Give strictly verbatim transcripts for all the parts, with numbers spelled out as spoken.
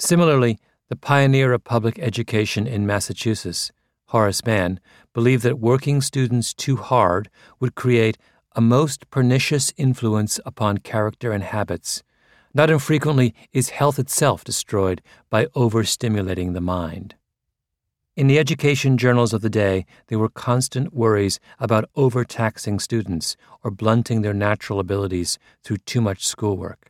Similarly, the pioneer of public education in Massachusetts, Horace Mann, believed that working students too hard would create a most pernicious influence upon character and habits. Not infrequently is health itself destroyed by overstimulating the mind. In the education journals of the day, there were constant worries about overtaxing students or blunting their natural abilities through too much schoolwork.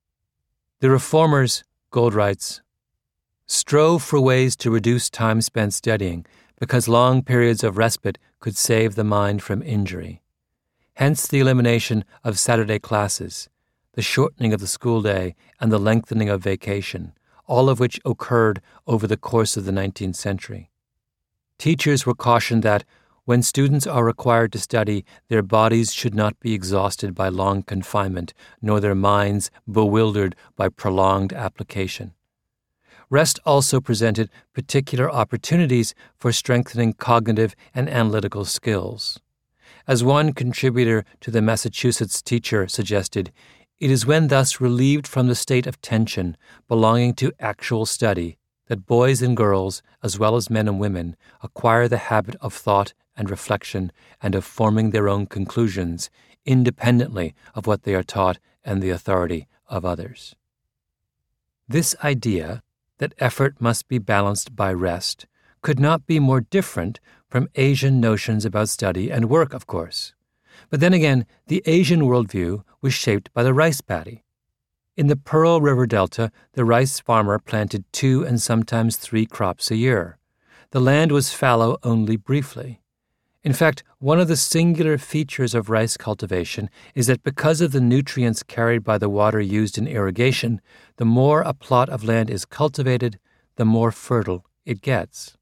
The reformers, Gold writes, strove for ways to reduce time spent studying because long periods of respite could save the mind from injury. Hence the elimination of Saturday classes, the shortening of the school day, and the lengthening of vacation, all of which occurred over the course of the nineteenth century. Teachers were cautioned that, when students are required to study, their bodies should not be exhausted by long confinement, nor their minds bewildered by prolonged application. Rest also presented particular opportunities for strengthening cognitive and analytical skills. As one contributor to the Massachusetts Teacher suggested, it is when thus relieved from the state of tension belonging to actual study that boys and girls, as well as men and women, acquire the habit of thought and reflection and of forming their own conclusions, independently of what they are taught and the authority of others. This idea that effort must be balanced by rest could not be more different from Asian notions about study and work, of course. But then again, the Asian worldview was shaped by the rice paddy. In the Pearl River Delta, the rice farmer planted two and sometimes three crops a year. The land was fallow only briefly. In fact, one of the singular features of rice cultivation is that because of the nutrients carried by the water used in irrigation, the more a plot of land is cultivated, the more fertile it gets.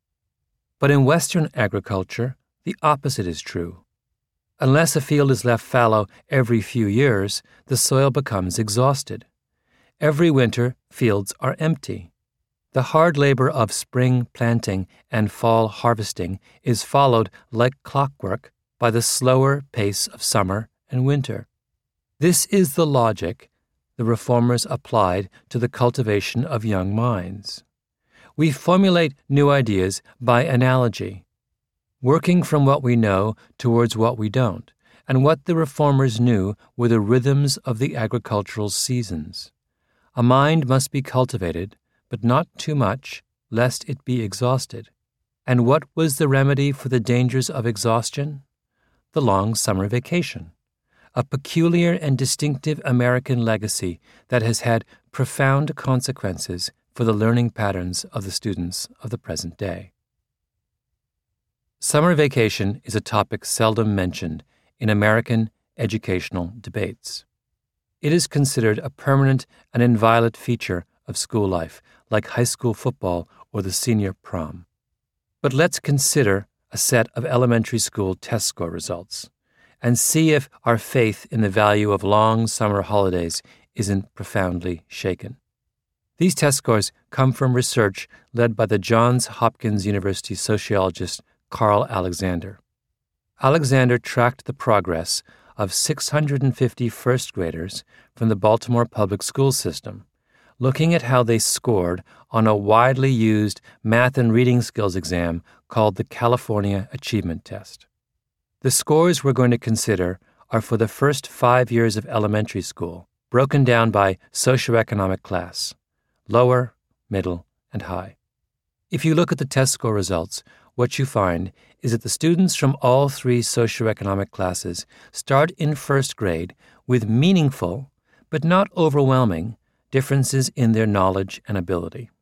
But in Western agriculture, the opposite is true. Unless a field is left fallow every few years, the soil becomes exhausted. Every winter, fields are empty. The hard labor of spring planting and fall harvesting is followed like clockwork by the slower pace of summer and winter. This is the logic the reformers applied to the cultivation of young minds. We formulate new ideas by analogy, working from what we know towards what we don't, and what the reformers knew were the rhythms of the agricultural seasons. A mind must be cultivated, but not too much, lest it be exhausted. And what was the remedy for the dangers of exhaustion? The long summer vacation, a peculiar and distinctive American legacy that has had profound consequences for the learning patterns of the students of the present day. Summer vacation is a topic seldom mentioned in American educational debates. It is considered a permanent and inviolate feature of school life, like high school football or the senior prom. But let's consider a set of elementary school test score results and see if our faith in the value of long summer holidays isn't profoundly shaken. These test scores come from research led by the Johns Hopkins University sociologist Carl Alexander. Alexander tracked the progress of six hundred fifty first graders from the Baltimore public school system, looking at how they scored on a widely used math and reading skills exam called the California Achievement Test. The scores we're going to consider are for the first five years of elementary school, broken down by socioeconomic class: lower, middle, and high. If you look at the test score results, what you find is that the students from all three socioeconomic classes start in first grade with meaningful, but not overwhelming, differences in their knowledge and ability.